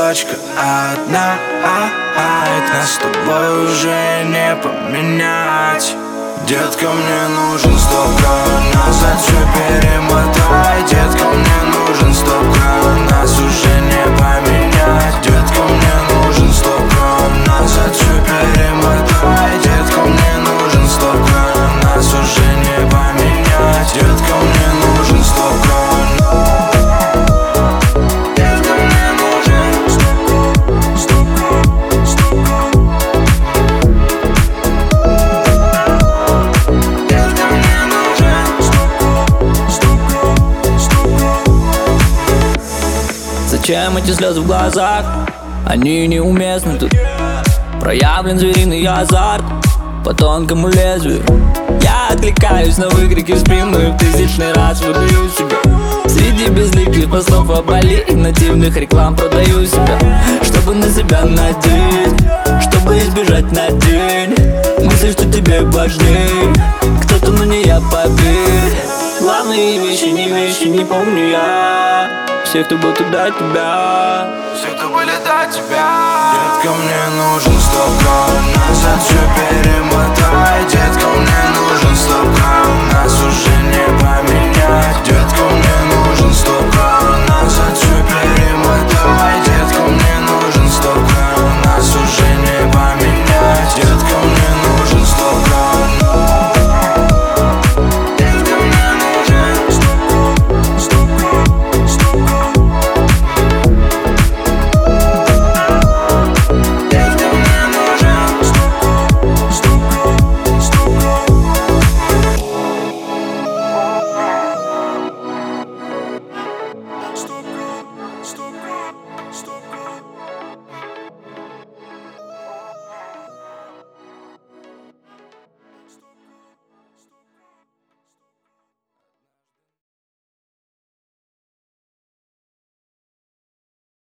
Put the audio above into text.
точка одна, нас с тобой уже не поменять. Детка, мне нужен стоп-кран, назад все перемотай. Детка, мне нужен стоп-кран, нас уже не поменять. Детка, мне нужен стоп-кран, назад все перемотай. Детка, мне нужен стоп-кран, нас уже не поменять. Детка, мне нужен стоп-кран. Зачем эти слезы в глазах? Они неуместны тут. Проявлен звериный азарт по тонкому лезвию. Я откликаюсь на выкрики в спину и в тысячный раз выдаю себя. Среди безликих постов о боли и нативных реклам продаю себя, чтобы на себя надеть, чтобы избежать на день мысли, что тебе важней кто-то, но не я, поверь. Главные вещи, не помню я всех, кто был туда тебя, все, кто были до тебя. Детка, мне нужен стоп-кран, назад все перемотай. Детка, мне нужен стоп-кран, нас уже не поменять. Детка, мне нужен